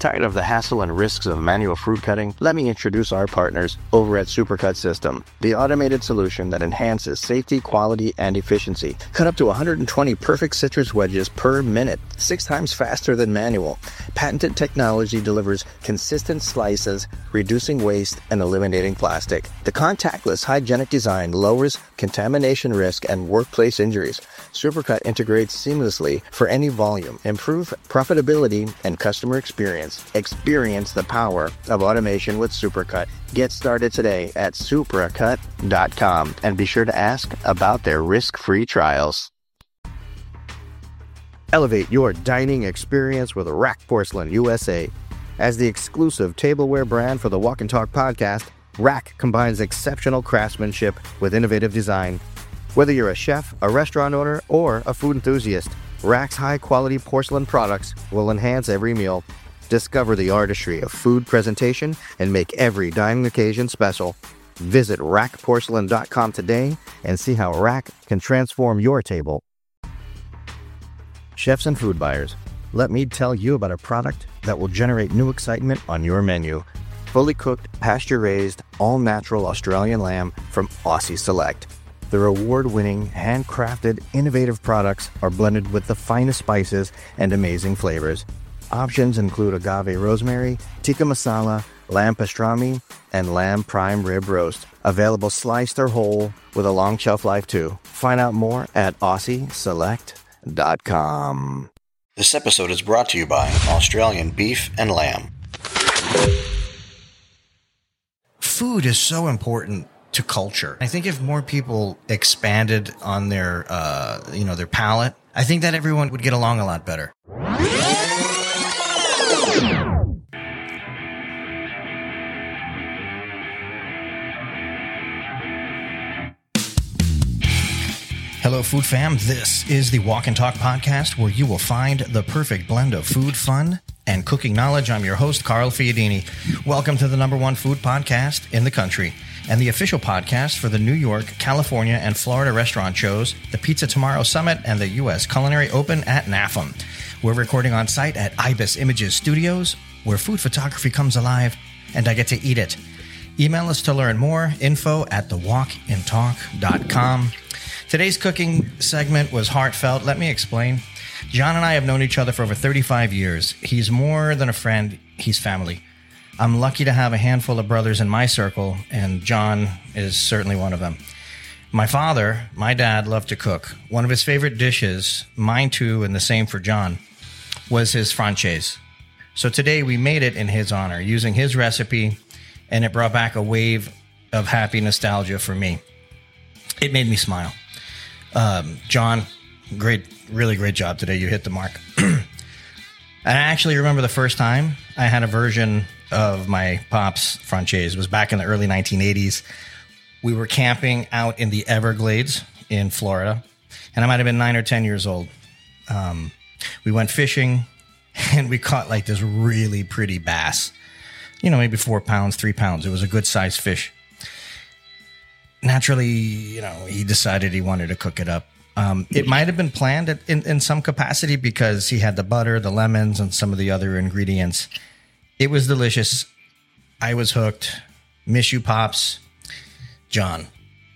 Tired of the hassle and risks of manual fruit cutting? Let me introduce our partners over at Supercut System, the automated solution that enhances safety, quality, and efficiency. Cut up to 120 perfect citrus wedges per minute, 6 times faster than manual. Patented technology delivers consistent slices, reducing waste and eliminating plastic. The contactless, hygienic design lowers contamination risk and workplace injuries. Supercut integrates seamlessly for any volume. Improve profitability and customer experience. Experience the power of automation with Supercut. Get started today at supracut.com and be sure to ask about their risk-free trials. Elevate your dining experience with Rack Porcelain USA. As the exclusive tableware brand for the Walk and Talk podcast, Rack combines exceptional craftsmanship with innovative design. Whether you're a chef, a restaurant owner, or a food enthusiast, Rack's high-quality porcelain products will enhance every meal. Discover the artistry of food presentation and make every dining occasion special. Visit rackporcelain.com today and see how Rack can transform your table. Chefs and food buyers, let me tell you about a product that will generate new excitement on your menu. Fully cooked, pasture-raised, all-natural Australian lamb from Aussie Select. Their award-winning, handcrafted, innovative products are blended with the finest spices and amazing flavors. Options include agave rosemary, tikka masala, lamb pastrami, and lamb prime rib roast. Available sliced or whole with a long shelf life too. Find out more at AussieSelect.com. This episode is brought to you by Australian Beef and Lamb. Food is so important to culture. I think if more people expanded on their palate, I think that everyone would get along a lot better. Hello, food fam. This is the Walk and Talk podcast, where you will find the perfect blend of food, fun, and cooking knowledge. I'm your host, Carl Fiadini. Welcome to the #1 food podcast in the country and the official podcast for the New York, California, and Florida restaurant shows, the Pizza Tomorrow Summit, and the U.S. Culinary Open at NAFM. We're recording on site at Ibis Images Studios, where food photography comes alive, and I get to eat it. Email us to learn more, info@thewalkandtalk.com. Today's cooking segment was heartfelt. Let me explain. John and I have known each other for over 35 years. He's more than a friend. He's family. I'm lucky to have a handful of brothers in my circle, and John is certainly one of them. My father, my dad, loved to cook. One of his favorite dishes, mine too, and the same for John, was his franchise. So today we made it in his honor, using his recipe, and it brought back a wave of happy nostalgia for me. It made me smile. John, really great job today. You hit the mark. I actually remember the first time I had a version of my Pop's franchise. It was back in the early 1980s. We were camping out in the Everglades in Florida, and I might have been 9 or 10 years old. We went fishing, and we caught like this really pretty bass. Maybe 4 pounds, 3 pounds. It was a good sized fish. Naturally, he decided he wanted to cook it up. It might have been planned in some capacity because he had the butter, the lemons, and some of the other ingredients. It was delicious. I was hooked. Miss you, Pops. John,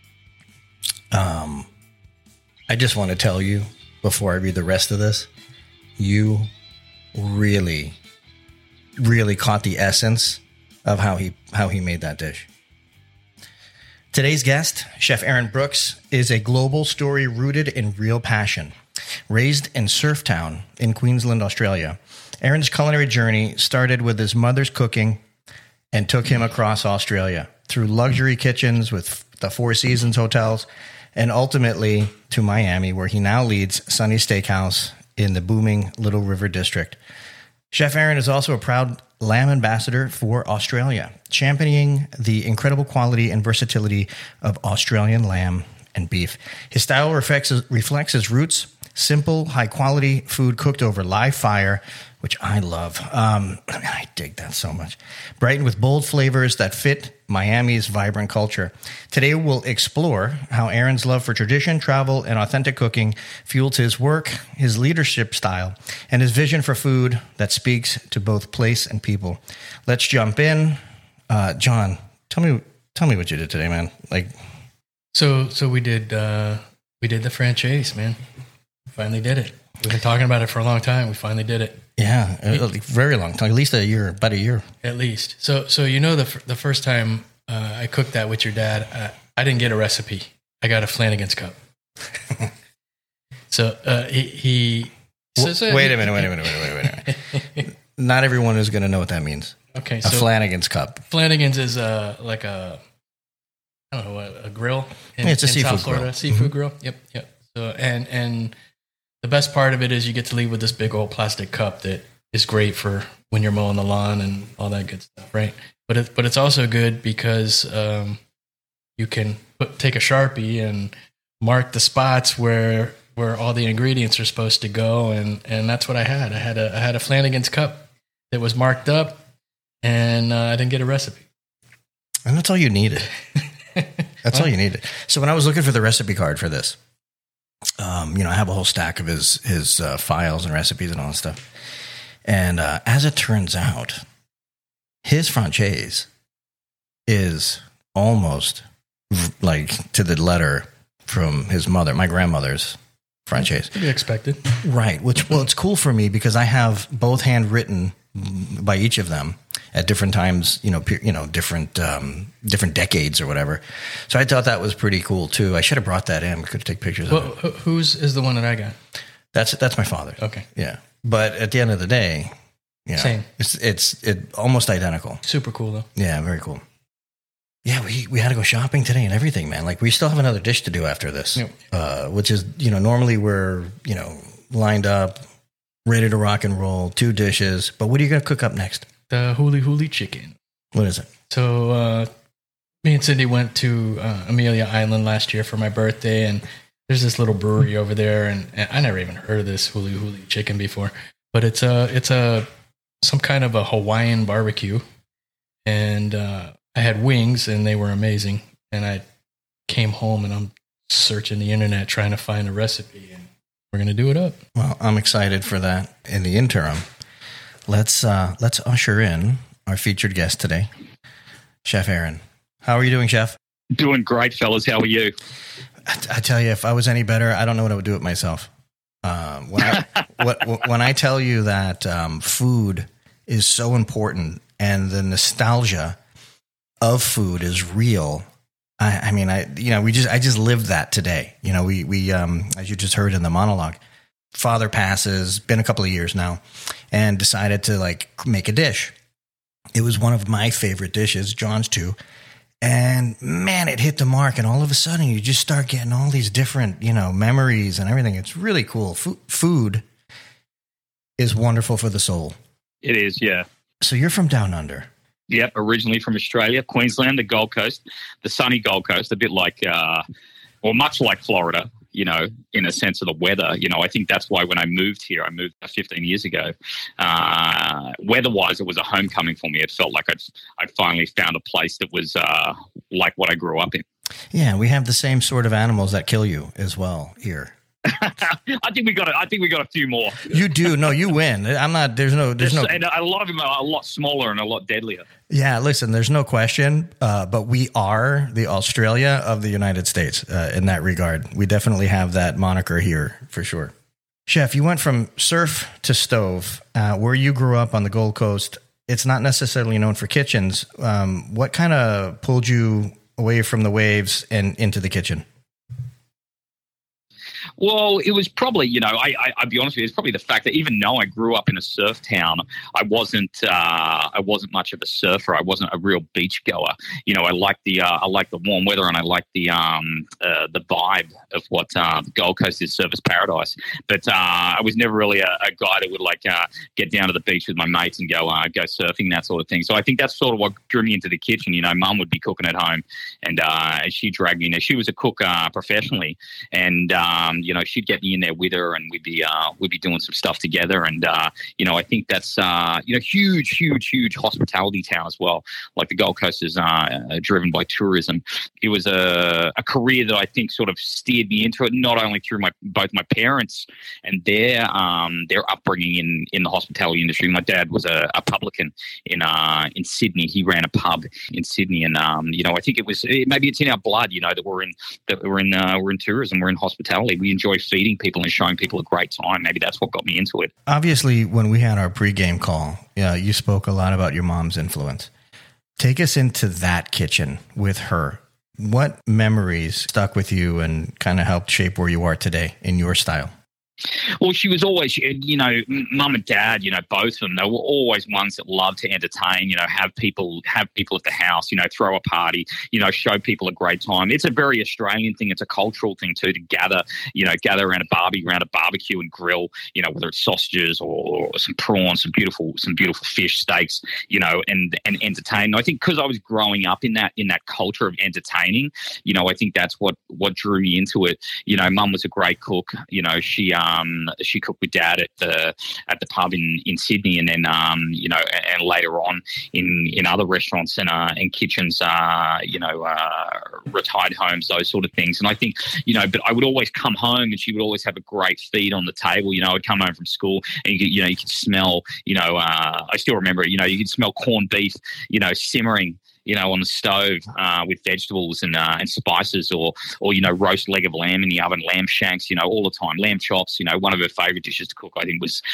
I just want to tell you before I read the rest of this, you really, really caught the essence of how he made that dish. Today's guest, Chef Aaron Brooks, is a global story rooted in real passion. Raised in Surftown in Queensland, Australia, Aaron's culinary journey started with his mother's cooking and took him across Australia through luxury kitchens with the Four Seasons hotels and ultimately to Miami, where he now leads Sunny Steakhouse in the booming Little River District. Chef Aaron is also a proud lamb ambassador for Australia, championing the incredible quality and versatility of Australian lamb and beef. His style reflects his roots, Simple, high-quality food cooked over live fire, which I love. I dig that so much. Brightened with bold flavors that fit Miami's vibrant culture. Today, we'll explore how Aaron's love for tradition, travel, and authentic cooking fueled his work, his leadership style, and his vision for food that speaks to both place and people. Let's jump in. John, tell me what you did today, man. So we did the franchise, man. Finally did it. We've been talking about it for a long time. We finally did it. Yeah, very long time. At least a year, about a year. At least. So the first time I cooked that with your dad, I didn't get a recipe. I got a Flanagan's cup. So he says, wait a minute. Not everyone is going to know what that means. Okay, a Flanagan's cup. Flanagan's is like a grill. It's a seafood South Florida, grill. Seafood grill. Yep. So and the best part of it is you get to leave with this big old plastic cup that is great for when you're mowing the lawn and all that good stuff, right? But it's also good because you can take a Sharpie and mark the spots where all the ingredients are supposed to go, and that's what I had. I had a Flanagan's cup that was marked up, and I didn't get a recipe. And that's all you needed. That's all you needed. So when I was looking for the recipe card for this, I have a whole stack of his files and recipes and all that stuff. And as it turns out, his franchise is almost like to the letter from his mother, my grandmother's franchise. To be expected. Right. It's cool for me because I have both handwritten by each of them at different times, different decades or whatever. So I thought that was pretty cool too. I should have brought that in. We could take pictures of it. Whose is the one that I got? That's my father. Okay. Yeah. But at the end of the day, same. It's almost identical. Super cool though. Yeah, very cool. Yeah, we had to go shopping today and everything, man. Like we still have another dish to do after this, which is, normally we're, lined up, ready to rock and roll, 2 dishes. But what are you going to cook up next? The huli huli chicken. What is it? So me and Cindy went to Amelia Island last year for my birthday, and there's this little brewery over there, and I never even heard of this huli huli chicken before, but it's some kind of a Hawaiian barbecue, and I had wings, and they were amazing, and I came home, and I'm searching the internet trying to find a recipe, and we're going to do it up. Well, I'm excited for that. In the interim, let's usher in our featured guest today, Chef Aaron. How are you doing, Chef? Doing great, fellas. How are you? I tell you, if I was any better, I don't know what I would do with myself. When I tell you that food is so important and the nostalgia of food is real, I just lived that today. We as you just heard in the monologue, father passes, been a couple of years now, and decided to make a dish. It was one of my favorite dishes, John's too. And man, it hit the mark. And all of a sudden you just start getting all these different, memories and everything. It's really cool. Food is wonderful for the soul. It is. Yeah. So you're from down under. Yep. Originally from Australia, Queensland, the Gold Coast, the sunny Gold Coast, a bit like, much like Florida, in a sense of the weather. I think that's why when I moved here, I moved 15 years ago, weather-wise, it was a homecoming for me. It felt like I'd finally found a place that was like what I grew up in. Yeah, we have the same sort of animals that kill you as well here. I think we got a few more. You do. No, you win. I'm not. There's no. And a lot of them are a lot smaller and a lot deadlier. Yeah, listen. There's no question. But we are the Australia of the United States in that regard. We definitely have that moniker here for sure. Chef, you went from surf to stove. Where you grew up on the Gold Coast, it's not necessarily known for kitchens. What kind of pulled you away from the waves and into the kitchen? Well, it was probably, I'll be honest with you, it's probably the fact that even though I grew up in a surf town, I wasn't much of a surfer. I wasn't a real beach goer. I like the warm weather, and I like the vibe of what the Gold Coast is, surfer's paradise. But I was never really a guy that would get down to the beach with my mates and go surfing, that sort of thing. So I think that's sort of what drew me into the kitchen. Mum would be cooking at home, and she dragged me in there. She was a cook professionally, and she'd get me in there with her, and we'd be doing some stuff together. And I think that's huge hospitality town as well. Like the Gold Coast is driven by tourism. It was a career that I think sort of steered me into it, not only through both my parents and their upbringing in the hospitality industry. My dad was a publican in Sydney. He ran a pub in Sydney, and I think maybe it's in our blood, that we're in tourism, we're in hospitality. We enjoy feeding people and showing people a great time. Maybe that's what got me into it. Obviously, when we had our pregame call, you spoke a lot about your mom's influence. Take us into that kitchen with her. What memories stuck with you and kind of helped shape where you are today in your style? Well, she was always, mum and dad, both of them, they were always ones that loved to entertain, have people at the house, throw a party, show people a great time. It's a very Australian thing. It's a cultural thing too, to gather around a barbecue and grill, whether it's sausages or some prawns, some beautiful fish steaks, and entertain. I think because I was growing up in that culture of entertaining, I think that's what drew me into it. Mum was a great cook. She cooked with dad at the pub in Sydney, and then and later on in other restaurants and kitchens, retired homes, those sort of things. And I think but I would always come home, and she would always have a great feed on the table. I'd come home from school, and you could smell. I still remember it. You could smell corned beef, simmering, on the stove with vegetables and spices, or roast leg of lamb in the oven, lamb shanks, all the time, lamb chops. One of her favourite dishes to cook, I think, was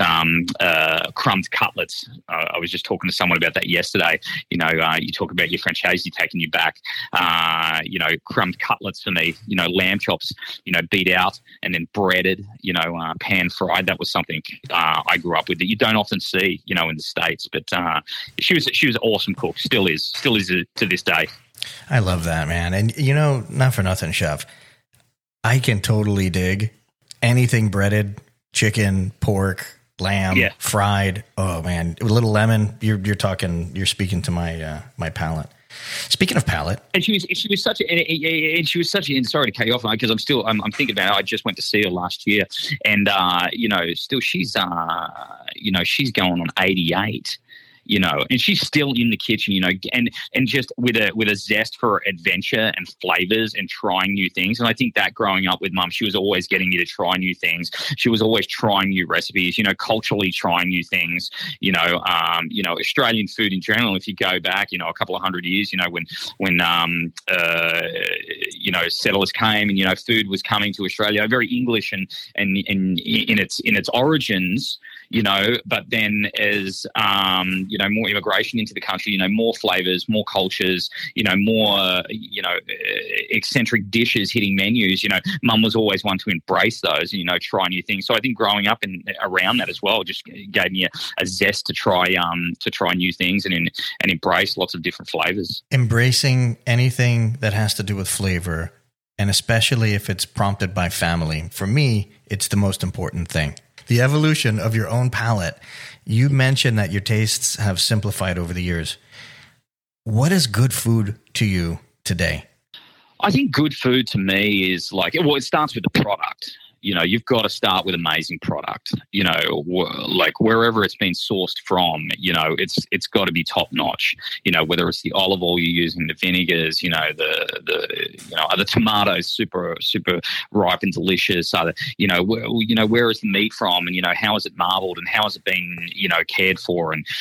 crumbed cutlets. I was just talking to someone about that yesterday. You talk about your franchisee taking you back. Crumbed cutlets for me. Lamb chops. Beat out and then breaded. Pan fried. That was something I grew up with that you don't often see. In the States, but she was an awesome cook. Still is to this day. I love that, man. And not for nothing, Chef, I can totally dig anything breaded, chicken, pork, lamb, fried. Oh man, a little lemon. You're speaking to my palate. Speaking of palate, and she was such a sorry to cut you off, because I'm thinking about it. I just went to see her last year, and still she's she's going on 88. And she's still in the kitchen, and just with a zest for adventure and flavors and trying new things. And I think that growing up with mum, she was always getting me to try new things. She was always trying new recipes, culturally trying new things, Australian food in general. If you go back, a couple of hundred years, when settlers came and, food was coming to Australia, very English and in its origins, but then as, more immigration into the country, more flavors, more cultures, more, eccentric dishes hitting menus, mum was always one to embrace those, try new things. So I think growing up and around that as well just gave me a zest to try new things and embrace lots of different flavors. Embracing anything that has to do with flavor, and especially if it's prompted by family, for me, it's the most important thing. The evolution of your own palate. You mentioned that your tastes have simplified over the years. What is good food to you today? I think good food to me is it starts with the product. You've got to start with amazing product, like wherever it's been sourced from, it's got to be top notch, whether it's the olive oil you're using, the vinegars, are the tomatoes super, super ripe and delicious? Where is the meat from, and, how is it marbled, and how has it been, cared for, and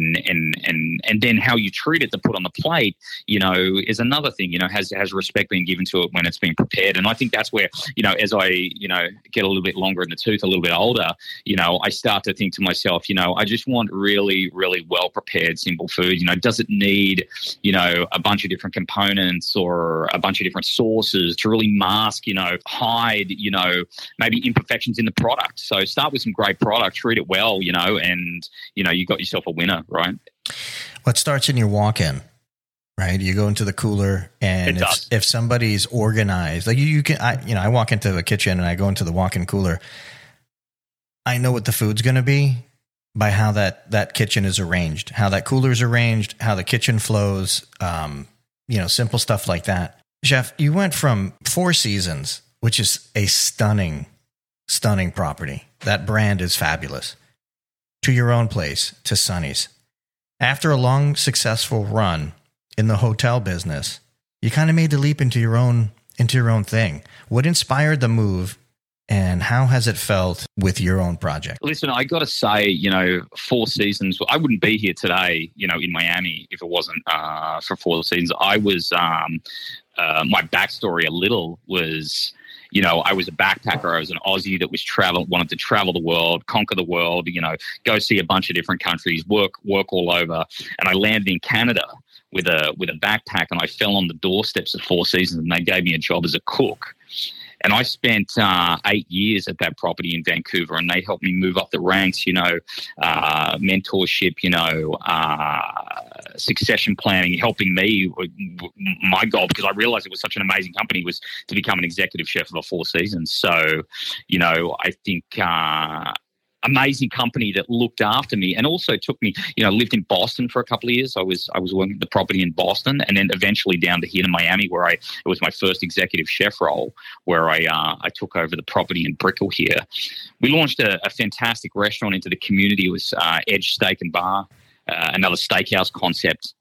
then how you treat it to put on the plate, is another thing, has respect been given to it when it's been prepared. And I think that's where, as I, get a little bit longer in the tooth, a little bit older, I start to think to myself, I just want really, really well prepared, simple food. Does it need, a bunch of different components or a bunch of different sauces to really mask, hide, maybe imperfections in the product. So start with some great product, treat it well, and, you got yourself a winner, right? What starts in your walk-in? Right, you go into the cooler, and if somebody's organized, like you can, I walk into the kitchen and I go into the walk-in cooler. I know what the food's going to be by how that kitchen is arranged, how that cooler is arranged, how the kitchen flows. Simple stuff like that. Chef, you went from 4 seasons which is a stunning property. That brand is fabulous. To your own place, to Sonny's. After a long, successful run in the hotel business, you kind of made the leap into your own thing. What inspired the move, and how has it felt with your own project? Listen, I got to say, Four Seasons, I wouldn't be here today, in Miami if it wasn't for Four Seasons. I was, my backstory a little was, I was a backpacker. I was an Aussie that wanted to travel the world, conquer the world, go see a bunch of different countries, work all over. And I landed in Canada with a backpack, and I fell on the doorsteps of Four Seasons, and they gave me a job as a cook. And I spent 8 years at that property in Vancouver, and they helped me move up the ranks, mentorship, succession planning, helping me. My goal, because I realized it was such an amazing company, was to become an executive chef of a Four Seasons. So, I think amazing company that looked after me and also took me, lived in Boston for a couple of years. I was working at the property in Boston, and then eventually down to here in Miami, where it was my first executive chef role, where I took over the property in Brickell here. We launched a fantastic restaurant into the community. It was Edge Steak and Bar, another steakhouse concept.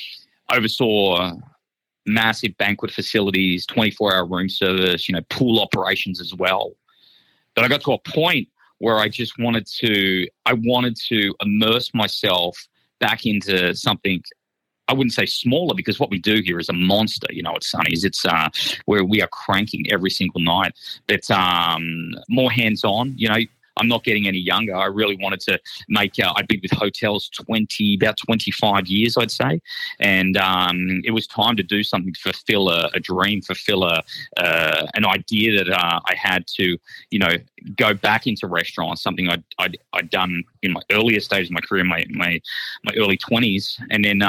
Oversaw massive banquet facilities, 24-hour room service, pool operations as well. But I got to a point where I just wanted to immerse myself back into something, I wouldn't say smaller, because what we do here is a monster, at Sonny's. It's where we are cranking every single night, but more hands-on, I'm not getting any younger. I really wanted to make, I've been with hotels about 25 years, I'd say. And it was time to do something to fulfill a dream, fulfill an idea that I had to, go back into restaurants, something I'd done in my earlier stages of my career, my early 20s, and then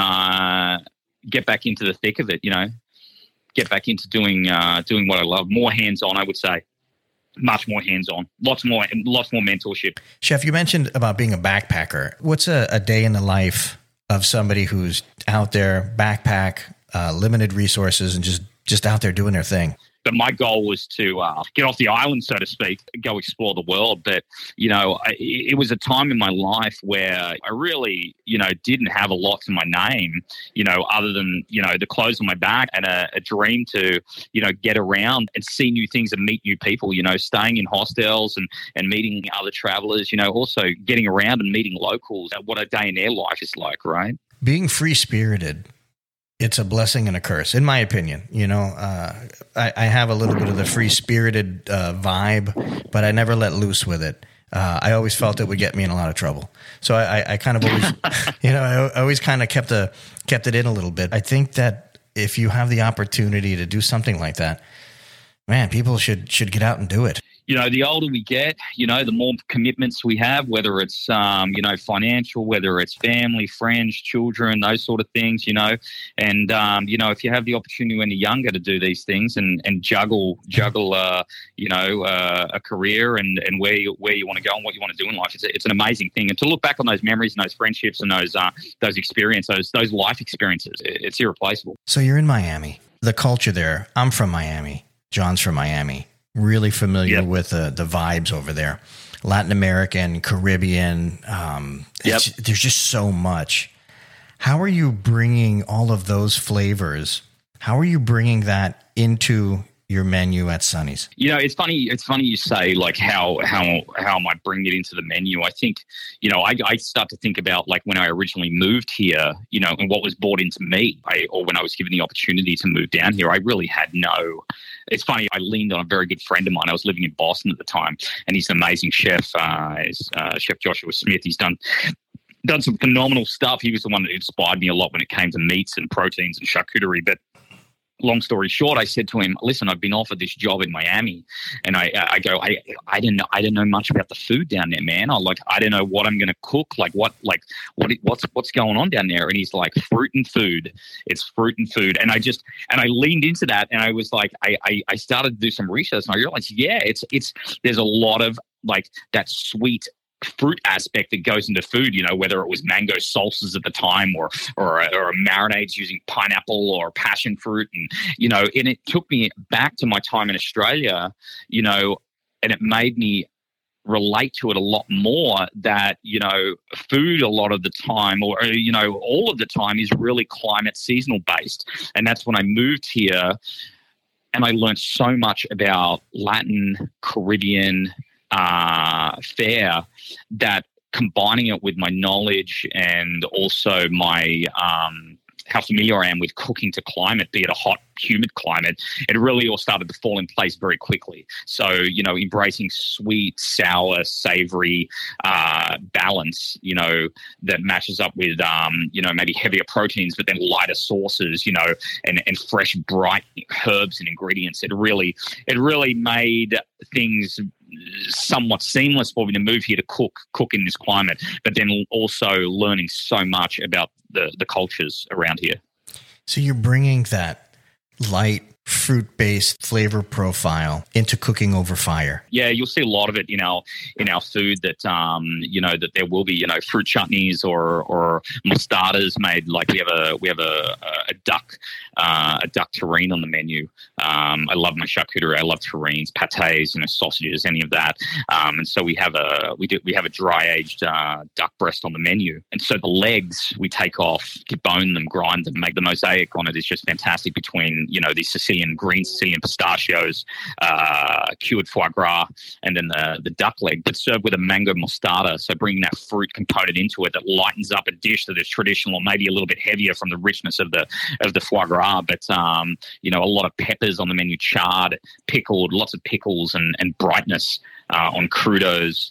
get back into the thick of it, get back into doing what I love. More hands-on, I would say. Much more hands-on, lots more mentorship. Chef, you mentioned about being a backpacker. What's a day in the life of somebody who's out there, backpack, limited resources, and just out there doing their thing? But my goal was to get off the island, so to speak, go explore the world. But, it was a time in my life where I really, didn't have a lot to my name, other than, the clothes on my back and a dream to, get around and see new things and meet new people, staying in hostels and meeting other travelers, also getting around and meeting locals, what a day in their life is like, right? Being free-spirited, it's a blessing and a curse, in my opinion. I have a little bit of the free-spirited vibe, but I never let loose with it. I always felt it would get me in a lot of trouble. So I kind of always, I always kind of kept it in a little bit. I think that if you have the opportunity to do something like that, man, people should get out and do it. The older we get, the more commitments we have, whether it's, financial, whether it's family, friends, children, those sort of things, and, if you have the opportunity when you're younger to do these things and juggle, a career and where you want to go and what you want to do in life, it's an amazing thing. And to look back on those memories and those friendships and those experiences, those life experiences, it's irreplaceable. So you're in Miami, the culture there. I'm from Miami. John's from Miami. Really familiar with the vibes over there. Latin American, Caribbean. There's just so much. How are you bringing all of those flavors? How are you bringing that into your menu at Sonny's? It's funny. It's funny you say like how am I bringing it into the menu? I think I start to think about like when I originally moved here, and what was brought into me, or when I was given the opportunity to move down here. I really had no. It's funny. I leaned on a very good friend of mine. I was living in Boston at the time, and he's an amazing chef. Chef Joshua Smith. He's done some phenomenal stuff. He was the one that inspired me a lot when it came to meats and proteins and charcuterie. But long story short, I said to him, "Listen, I've been offered this job in Miami," and I don't know much about the food down there, man. I don't know what I'm going to cook. What's going on down there? And he's like, fruit and food. It's fruit and food. And I leaned into that, and I was like, I started to do some research, and I realized, it's there's a lot of like that sweet fruit aspect that goes into food, whether it was mango salsas at the time or marinades using pineapple or passion fruit. And, and it took me back to my time in Australia, and it made me relate to it a lot more that, food a lot of the time or, all of the time is really climate seasonal based. And that's when I moved here and I learned so much about Latin, Caribbean, fare, that combining it with my knowledge and also my how familiar I am with cooking to climate, be it a hot, humid climate, it really all started to fall in place very quickly. So, embracing sweet, sour, savory balance, that matches up with, maybe heavier proteins, but then lighter sauces, and fresh, bright herbs and ingredients. It really made things somewhat seamless for me to move here to cook in this climate, but then also learning so much about the cultures around here. So you're bringing that light fruit-based flavor profile into cooking over fire. Yeah, you'll see a lot of it in our food that that there will be fruit chutneys or mustardas made. Like we have a duck terrine on the menu. I love my charcuterie. I love terrines, pâtés, sausages, any of that. And so we have a dry aged duck breast on the menu. And so the legs we take off, debone them, grind them, make the mosaic on it is just fantastic between these green Sicilian pistachios, cured foie gras, and then the duck leg, but served with a mango mostarda. So bringing that fruit component into it that lightens up a dish that is traditional, maybe a little bit heavier from the richness of the foie gras. But a lot of peppers on the menu, charred, pickled, lots of pickles and brightness on crudos.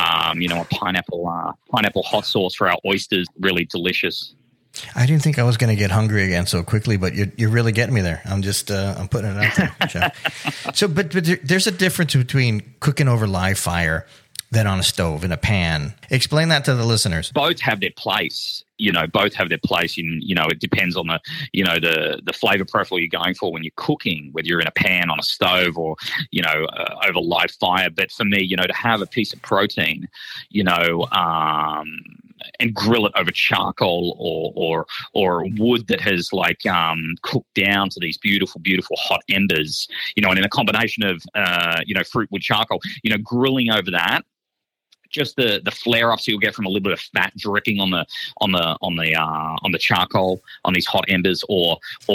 A pineapple hot sauce for our oysters, really delicious. I didn't think I was going to get hungry again so quickly, but you're really getting me there. I'm just I'm putting it out there, Chef. So, but there's a difference between cooking over live fire than on a stove in a pan. Explain that to the listeners. Both have their place. Both have their place. It depends on the flavor profile you're going for when you're cooking, whether you're in a pan, on a stove, or over live fire. But for me, to have a piece of protein, and grill it over charcoal or wood that has cooked down to these beautiful hot embers, and in a combination of fruit with charcoal, grilling over that. Just the flare ups you'll get from a little bit of fat dripping on the charcoal on these hot embers, or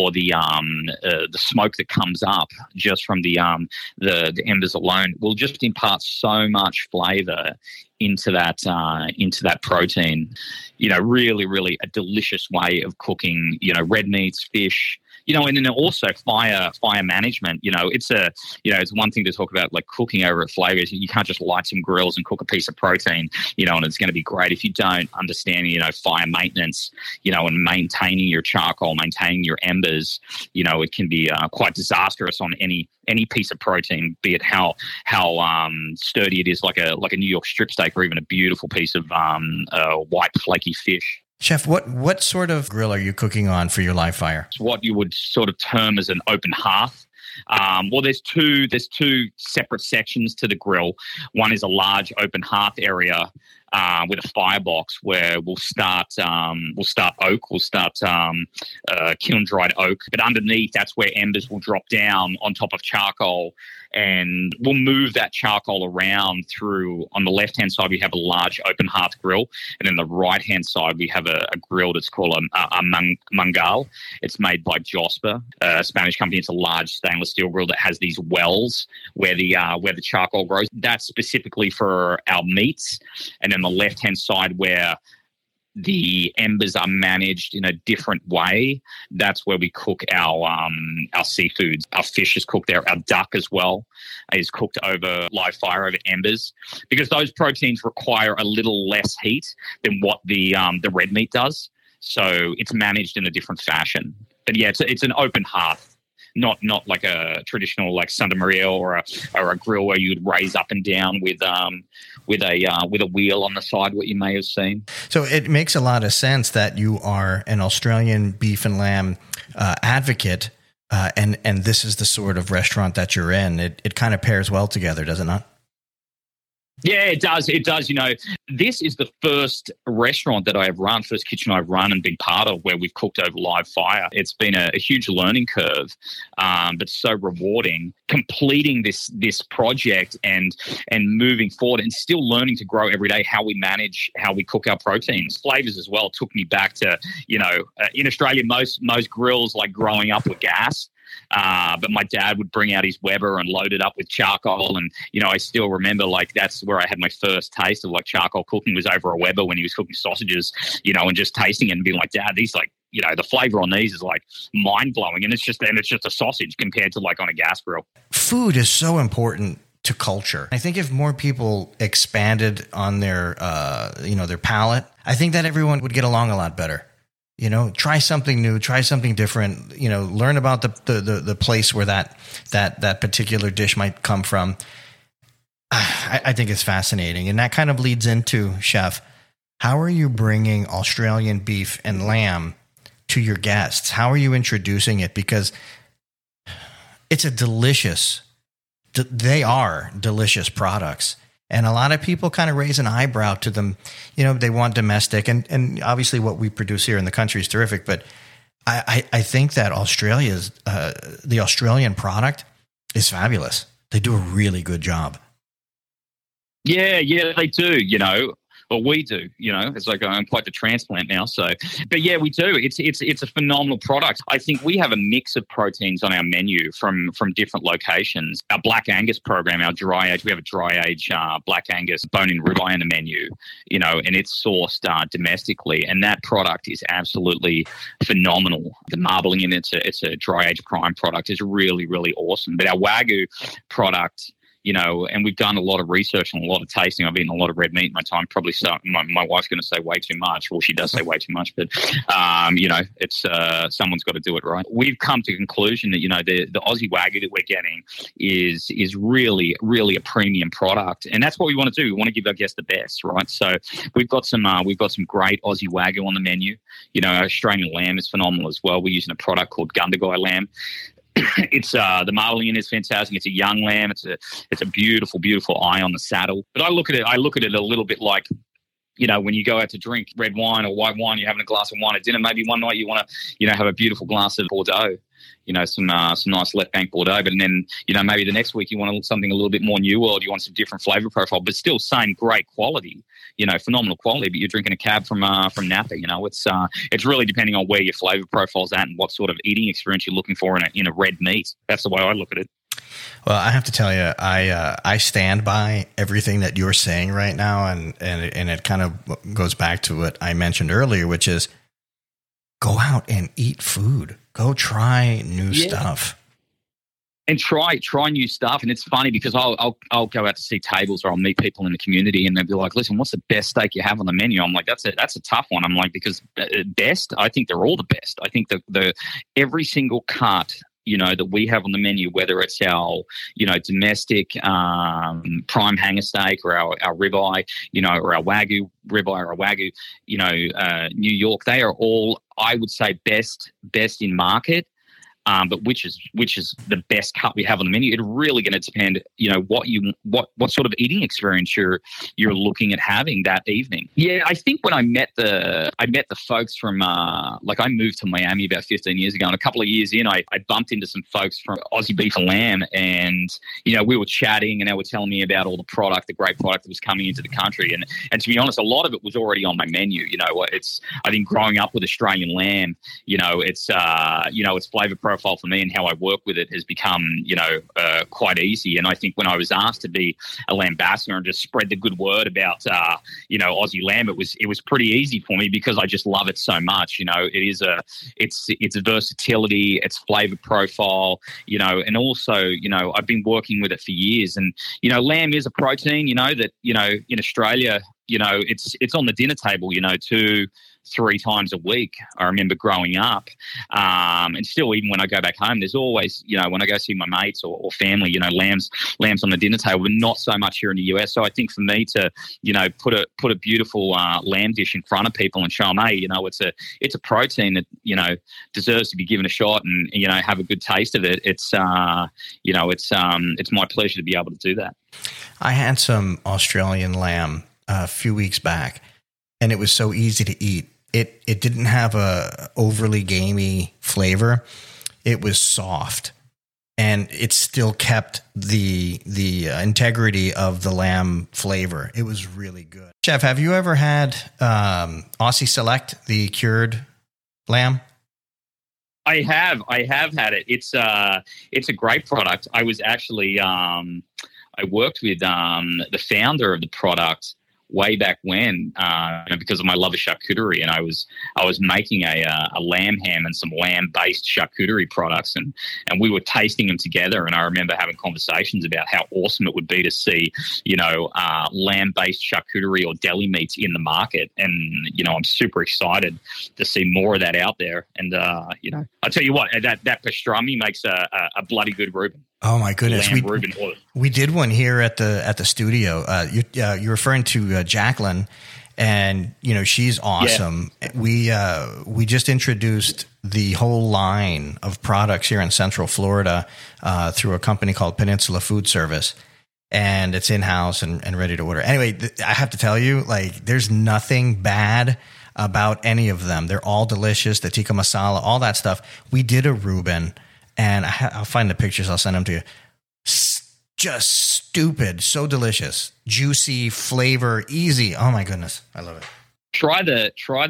the smoke that comes up just from the embers alone will just impart so much flavor into that protein. Really a delicious way of cooking. Red meats, fish. And then also fire management. It's one thing to talk about like cooking over at flavors. You can't just light some grills and cook a piece of protein, and it's going to be great. If you don't understand, fire maintenance, and maintaining your charcoal, maintaining your embers, it can be quite disastrous on any piece of protein, be it how sturdy it is, like a New York strip steak, or even a beautiful piece of white flaky fish. Chef, what sort of grill are you cooking on for your live fire? It's what you would sort of term as an open hearth. Well, there's two separate sections to the grill. One is a large open hearth area with a firebox where we'll start oak, kiln dried oak, but underneath that's where embers will drop down on top of charcoal, and we'll move that charcoal around through. On the left hand side we have a large open hearth grill, and then the right hand side we have a grill that's called a mangal. It's made by Josper, a Spanish company. It's a large stainless steel grill that has these wells where the charcoal grows. That's specifically for our meats. And then the left-hand side where the embers are managed in a different way, that's where we cook our seafoods. Our fish is cooked there. Our duck as well is cooked over live fire, over embers, because those proteins require a little less heat than what the red meat does. So it's managed in a different fashion. But yeah, it's an open hearth. Not like a traditional like Santa Maria or a grill where you'd raise up and down with a wheel on the side, what you may have seen. So it makes a lot of sense that you are an Australian beef and lamb advocate, and this is the sort of restaurant that you're in. It kind of pairs well together, does it not? Yeah, it does. It does. This is the first restaurant that I have run, first kitchen I've run and been part of where we've cooked over live fire. It's been a huge learning curve, but so rewarding. Completing this project and moving forward and still learning to grow every day how we manage, how we cook our proteins. Flavors as well took me back to, in Australia, most grills like growing up with gas. But my dad would bring out his Weber and load it up with charcoal. And, I still remember that's where I had my first taste of like charcoal cooking was over a Weber when he was cooking sausages, and just tasting it and being like, Dad, these the flavor on these is like mind blowing. And it's just a sausage compared to like on a gas grill. Food is so important to culture. I think if more people expanded on their palate, I think that everyone would get along a lot better. Try something new, try something different, learn about the place where that particular dish might come from. I think it's fascinating. And that kind of leads into, Chef, how are you bringing Australian beef and lamb to your guests? How are you introducing it? Because it's they are delicious products. And a lot of people kind of raise an eyebrow to them. They want domestic. And obviously what we produce here in the country is terrific. But I think that the Australian product is fabulous. They do a really good job. Yeah, they do, Well, we do, it's like I'm quite the transplant now. So, but yeah, we do. It's a phenomenal product. I think we have a mix of proteins on our menu from different locations. Our Black Angus program, our dry age, we have a dry age Black Angus bone-in ribeye on the menu, and it's sourced domestically, and that product is absolutely phenomenal. The marbling in it's a dry age prime product is really, really awesome. But our Wagyu product, and we've done a lot of research and a lot of tasting. I've eaten a lot of red meat in my time. Probably my wife's going to say way too much. Well, she does say way too much, but it's someone's got to do it right. We've come to the conclusion that the Aussie Wagyu that we're getting is really, really a premium product, and that's what we want to do. We want to give our guests the best, right? So we've got some great Aussie Wagyu on the menu. Our Australian lamb is phenomenal as well. We're using a product called Gundagai lamb. It's the marbling is fantastic. It's a young lamb. It's a beautiful, beautiful eye on the saddle. But I look at it a little bit like, when you go out to drink red wine or white wine, you're having a glass of wine at dinner. Maybe one night you want to, have a beautiful glass of Bordeaux. Some nice left bank Bordeaux, but then, maybe the next week you want something a little bit more New World. You want some different flavor profile, but still same great quality, phenomenal quality, but you're drinking a cab from Napa. It's really depending on where your flavor profile's at and what sort of eating experience you're looking for in a red meat. That's the way I look at it. Well, I have to tell you, I stand by everything that you're saying right now. And it kind of goes back to what I mentioned earlier, which is go out and eat food. Go try new stuff. And try new stuff. And it's funny because I'll go out to see tables or I'll meet people in the community and they'll be like, listen, what's the best steak you have on the menu? I'm like, that's a tough one. I'm like, because best, I think they're all the best. I think the every single cut, that we have on the menu, whether it's our, domestic prime hanger steak or our ribeye, or our Wagyu ribeye or our Wagyu, New York, they are all, I would say, best in market. But which is the best cut we have on the menu? It's really going to depend, what sort of eating experience you're looking at having that evening. Yeah, I think when I met the folks from I moved to Miami about 15 years ago, and a couple of years in, I bumped into some folks from Aussie Beef and Lamb, and we were chatting, and they were telling me about all the great product that was coming into the country, and to be honest, a lot of it was already on my menu. I think growing up with Australian lamb, it's flavor profile for me and how I work with it has become, quite easy. And I think when I was asked to be a lambassador and just spread the good word about, Aussie lamb, it was pretty easy for me because I just love it so much. It's versatility, its flavor profile, and also, I've been working with it for years. And, lamb is a protein, that, in Australia, it's on the dinner table, 2-3 times a week. I remember growing up, and still, even when I go back home, there's always, when I go see my mates or family, lamb's on the dinner table, but not so much here in the US. So I think for me to, put a beautiful lamb dish in front of people and show them, hey, it's a protein that deserves to be given a shot and have a good taste of it. It's my pleasure to be able to do that. I had some Australian lamb a few weeks back, and it was so easy to eat. It didn't have a overly gamey flavor. It was soft, and it still kept the integrity of the lamb flavor. It was really good. Chef, have you ever had Aussie Select, the cured lamb? I have had it. It's a great product. I was actually I worked with the founder of the product way back when, because of my love of charcuterie, and I was making a lamb ham and some lamb based charcuterie products, and we were tasting them together. And I remember having conversations about how awesome it would be to see, lamb based charcuterie or deli meats in the market. And I'm super excited to see more of that out there. And I'll tell you what, that pastrami makes a bloody good Reuben. Oh my goodness, we did one here at the studio. You're referring to Jacqueline, and she's awesome. Yeah. We just introduced the whole line of products here in Central Florida through a company called Peninsula Food Service, and it's in house and ready to order. Anyway, I have to tell you, there's nothing bad about any of them. They're all delicious. The tikka masala, all that stuff. We did a Reuben. And I'll find the pictures. I'll send them to you. Just stupid. So delicious. Juicy, flavor, easy. Oh, my goodness. I love it. Try the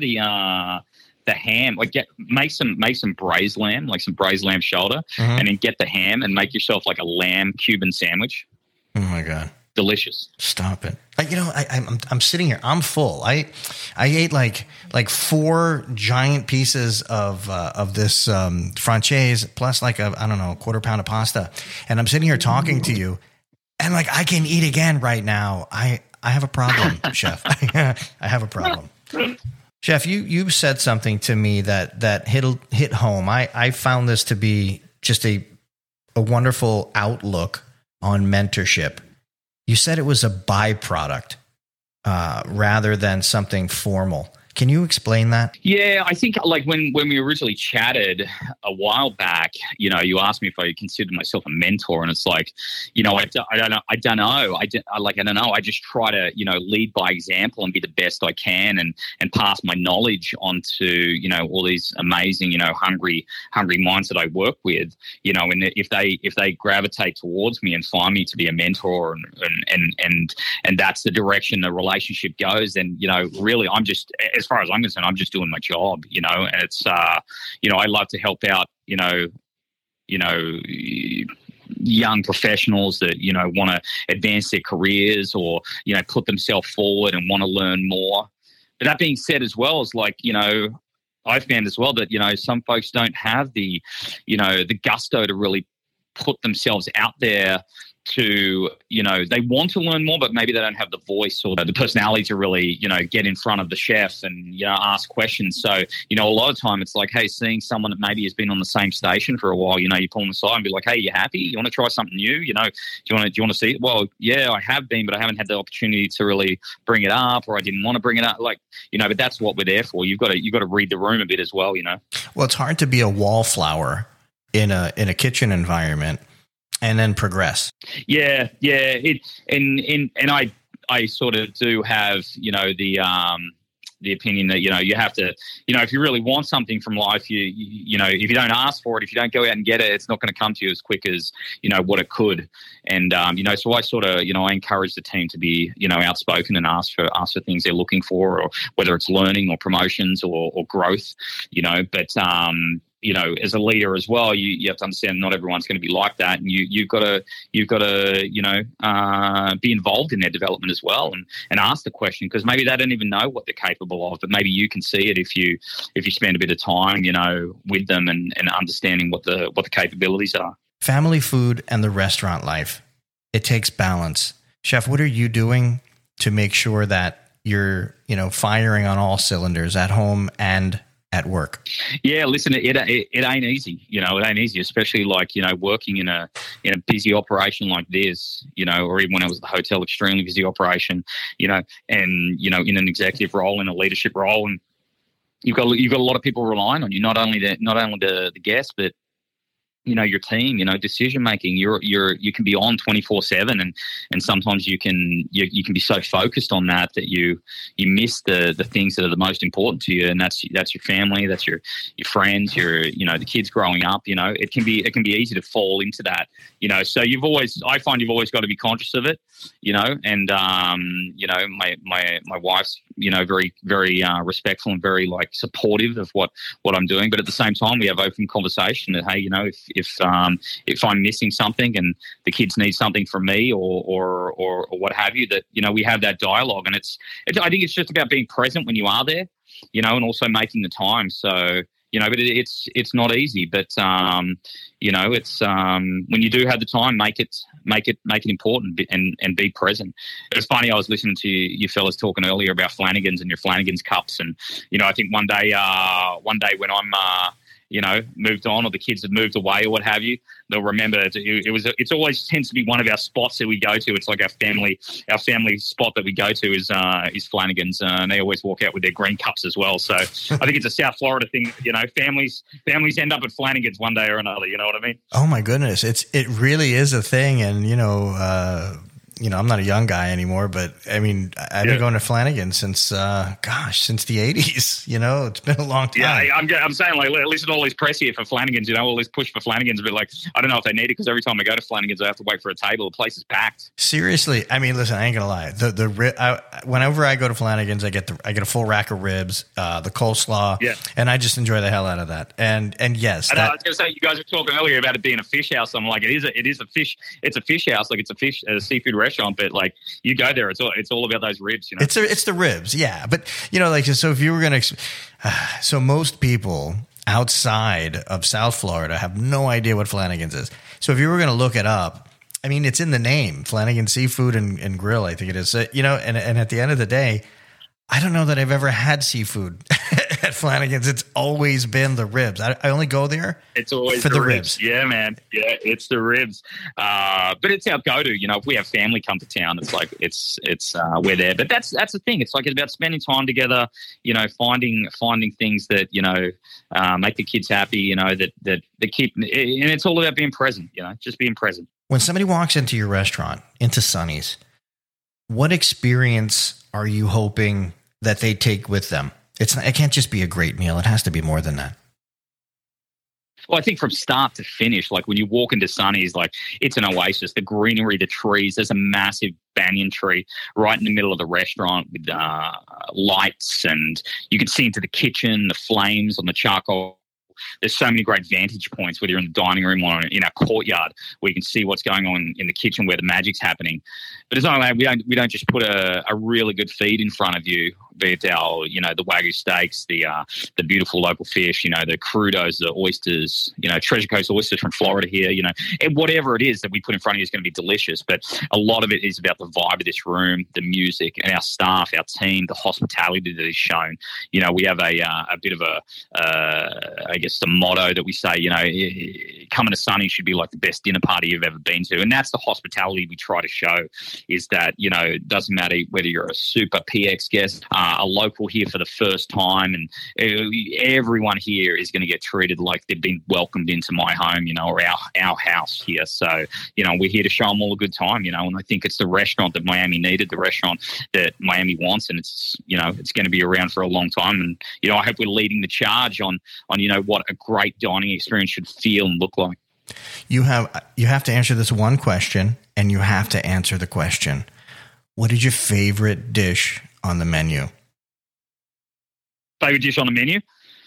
ham. Make some braised lamb, like some braised lamb shoulder, and then get the ham and make yourself like a lamb Cuban sandwich. Oh, my God. Delicious. Stop it. I'm sitting here. I'm full. I ate like 4 giant pieces of this franchise plus a quarter pound of pasta. And I'm sitting here talking to you, and I can eat again right now. I have a problem, Chef. I have a problem. Chef, you said something to me that hit home. I found this to be just a wonderful outlook on mentorship. You said it was a byproduct rather than something formal. Can you explain that? Yeah, I think when we originally chatted a while back, you asked me if I considered myself a mentor, and it's I don't know. I just try to lead by example and be the best I can, and pass my knowledge on to all these amazing hungry minds that I work with. And if they gravitate towards me and find me to be a mentor, and that's the direction the relationship goes, then really I'm just, as far as I'm concerned, I'm just doing my job, and it's, I love to help out, young professionals that, want to advance their careers or, put themselves forward and want to learn more. But that being said, as well as I've found as well that, some folks don't have the, the gusto to really put themselves out there to, they want to learn more, but maybe they don't have the voice or the personality to really, get in front of the chef and, ask questions. So, a lot of time it's hey, seeing someone that maybe has been on the same station for a while, you pull them aside and be like, hey, you happy? You want to try something new? Do you want to see it? Well, yeah, I have been, but I haven't had the opportunity to really bring it up, or I didn't want to bring it up. But that's what we're there for. You've got to read the room a bit as well, Well, it's hard to be a wallflower in a kitchen environment and then progress. Yeah. I sort of do have, the opinion that, you have to, if you really want something from life, if you don't ask for it, if you don't go out and get it, it's not going to come to you as quick as, what it could. And, so I sort of, I encourage the team to be, outspoken and ask for things they're looking for, or whether it's learning or promotions or growth, but, as a leader as well, you have to understand not everyone's going to be like that, and you've got to be involved in their development as well, and ask the question, because maybe they don't even know what they're capable of, but maybe you can see it if you spend a bit of time with them and understanding what the capabilities are. Family food and the restaurant life, it takes balance. Chef, what are you doing to make sure that you're firing on all cylinders at home and at work? Yeah, listen, it ain't easy. It ain't easy, especially working in a busy operation like this, or even when I was at the hotel, extremely busy operation, and in an executive role, in a leadership role, and you've got a lot of people relying on you, not only the guests, but your team, decision making. You can be on 24/7, and sometimes you can be so focused on that you miss the things that are the most important to you, and that's your family, that's your friends, the kids growing up. It can be easy to fall into that. So I find you've always got to be conscious of it. And my wife's very very respectful and very like supportive of what I'm doing, but at the same time we have open conversation that, hey, if I'm missing something and the kids need something from me or what have you, that we have that dialogue. And I think it's just about being present when you are there, and also making the time. So but it's not easy, but it's when you do have the time, make it important and be present. It's funny, I was listening to you fellas talking earlier about Flanagan's and your Flanagan's cups, and I think one day when I'm moved on, or the kids have moved away or what have you, they'll remember it's always tends to be one of our spots that we go to. It's like our family spot that we go to is Flanagan's, and they always walk out with their green cups as well. So I think it's a South Florida thing. Families end up at Flanagan's one day or another. You know what I mean? Oh my goodness, it really is a thing, and I'm not a young guy anymore, but I mean, I've been going to Flanagan's since the 80s. It's been a long time. Yeah, I'm saying, like, listen to all this press here for Flanagan's, all this push for Flanagan's, but like, I don't know if they need it, because every time I go to Flanagan's, I have to wait for a table. The place is packed. Seriously, I mean, listen, I ain't gonna lie. Whenever I go to Flanagan's, I get a full rack of ribs, the coleslaw, and I just enjoy the hell out of that. And yes, I was gonna say, you guys were talking earlier about it being a fish house. I'm like, it is a fish. It's a fish house, like it's a seafood restaurant, but like you go there, it's all about those ribs. It's the ribs, yeah. But so if you were gonna, so most people outside of South Florida have no idea what Flanagan's is. So if you were gonna look it up, I mean, it's in the name, Flanagan Seafood and Grill, I think it is. And at the end of the day, I don't know that I've ever had seafood at Flanagan's. It's always been the ribs. I only go there. It's always for the ribs. Yeah, man. Yeah, it's the ribs. But it's our go-to. If we have family come to town, it's like it's we're there. But that's the thing. It's like it's about spending time together. Finding things that make the kids happy. That keep. And it's all about being present. Just being present. When somebody walks into your restaurant, into Sonny's, what experience are you hoping that they take with them? It can't just be a great meal. It has to be more than that. Well, I think from start to finish, like when you walk into Sonny's, like it's an oasis. The greenery, the trees. There's a massive banyan tree right in the middle of the restaurant with lights, and you can see into the kitchen, the flames on the charcoal. There's so many great vantage points, whether you're in the dining room or in our courtyard, where you can see what's going on in the kitchen, where the magic's happening. But it's not like we don't just put a really good feed in front of you, be it our the Wagyu steaks, the beautiful local fish, the crudos, the oysters, Treasure Coast oysters from Florida here, and whatever it is that we put in front of you is going to be delicious. But a lot of it is about the vibe of this room, the music, and our staff, our team, the hospitality that is shown. We have a bit of I guess the motto that we say, coming to Sonny should be like the best dinner party you've ever been to. And that's the hospitality we try to show, is that, it doesn't matter whether you're a super PX guest, a local here for the first time, and everyone here is going to get treated like they've been welcomed into my home, or our house here. So, we're here to show them all a good time, and I think it's the restaurant that Miami needed, the restaurant that Miami wants, and it's, it's going to be around for a long time. And, I hope we're leading the charge on what a great dining experience should feel and look like. You have to answer this one question, and you have to answer the question: what is your favorite dish on the menu? Favorite dish on the menu?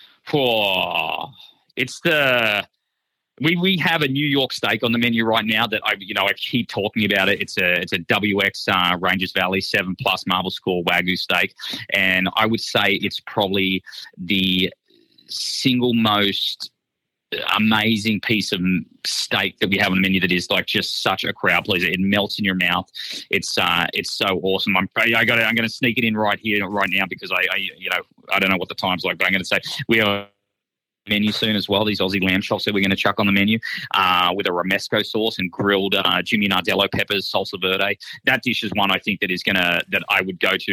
It's we have a New York steak on the menu right now that I keep talking about it. It's a WX Ranges Valley 7+ marble score Wagyu steak, and I would say it's probably the single most amazing piece of steak that we have on the menu that is like just such a crowd pleaser. It melts in your mouth. It's so awesome. I'm going to sneak it in right now because I don't know what the time's like, but I'm going to say we have a menu soon as well. These Aussie lamb chops that we're going to chuck on the menu with a romesco sauce and grilled Jimmy Nardello peppers, salsa verde. That dish is one I think that I would go to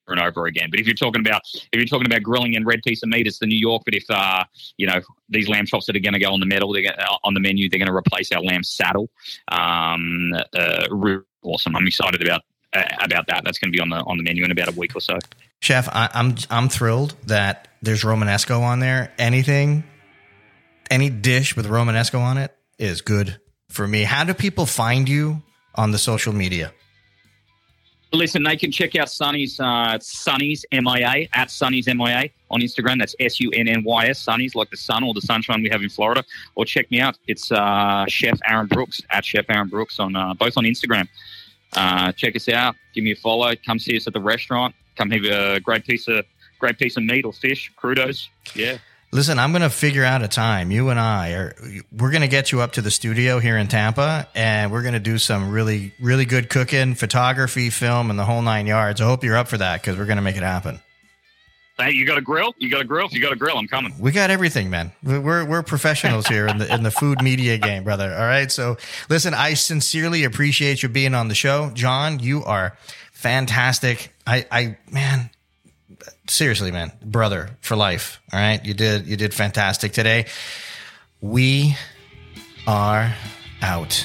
and over again. But if you're talking about grilling and red piece of meat, it's the New York. But if these lamb chops that are going to go on the menu, they're going to replace our lamb saddle. Really awesome. I'm excited about that. That's going to be on the menu in about a week or so. Chef, I'm thrilled that there's Romanesco on there. Any dish with Romanesco on it is good for me. How do people find you on the social media? Listen, they can check out Sonny's Sonny's MIA at Sonny's MIA on Instagram. That's SUNNYS, Sonny's, like the sun or the sunshine we have in Florida. Or check me out. It's Chef Aaron Brooks at Chef Aaron Brooks on both on Instagram. Check us out. Give me a follow. Come see us at the restaurant. Come have a great piece of meat or fish, crudos. Yeah. Listen, I'm going to figure out a time. You and we're going to get you up to the studio here in Tampa, and we're going to do some really, really good cooking, photography, film, and the whole 9 yards. I hope you're up for that because we're going to make it happen. Hey, you got a grill? If you got a grill, I'm coming. We got everything, man. We're professionals here in the food media game, brother. All right. So listen, I sincerely appreciate you being on the show. John, you are fantastic. Man, seriously, man, brother for life. All right. You did fantastic today. We are out.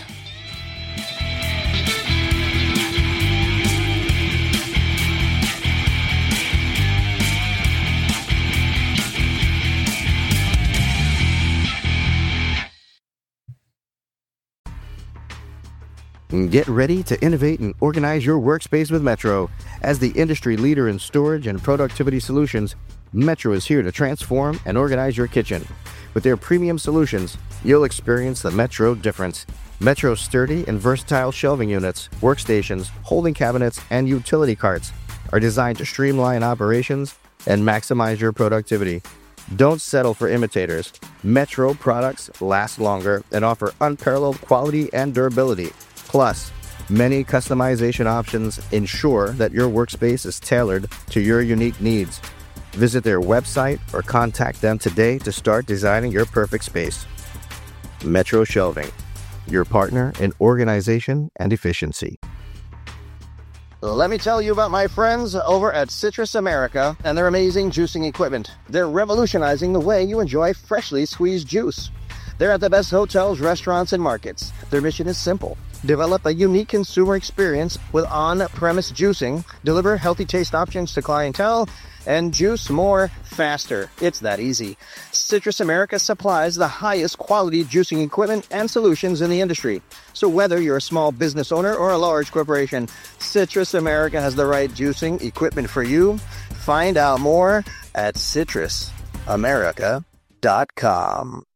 Get ready to innovate and organize your workspace with Metro. As the industry leader in storage and productivity solutions, Metro is here to transform and organize your kitchen. With their premium solutions, you'll experience the Metro difference. Metro's sturdy and versatile shelving units, workstations, holding cabinets, and utility carts are designed to streamline operations and maximize your productivity. Don't settle for imitators. Metro products last longer and offer unparalleled quality and durability. Plus, many customization options ensure that your workspace is tailored to your unique needs. Visit their website or contact them today to start designing your perfect space. Metro Shelving, your partner in organization and efficiency. Let me tell you about my friends over at Citrus America and their amazing juicing equipment. They're revolutionizing the way you enjoy freshly squeezed juice. They're at the best hotels, restaurants, and markets. Their mission is simple. Develop a unique consumer experience with on-premise juicing, deliver healthy taste options to clientele, and juice more faster. It's that easy. Citrus America supplies the highest quality juicing equipment and solutions in the industry. So whether you're a small business owner or a large corporation, Citrus America has the right juicing equipment for you. Find out more at citrusamerica.com.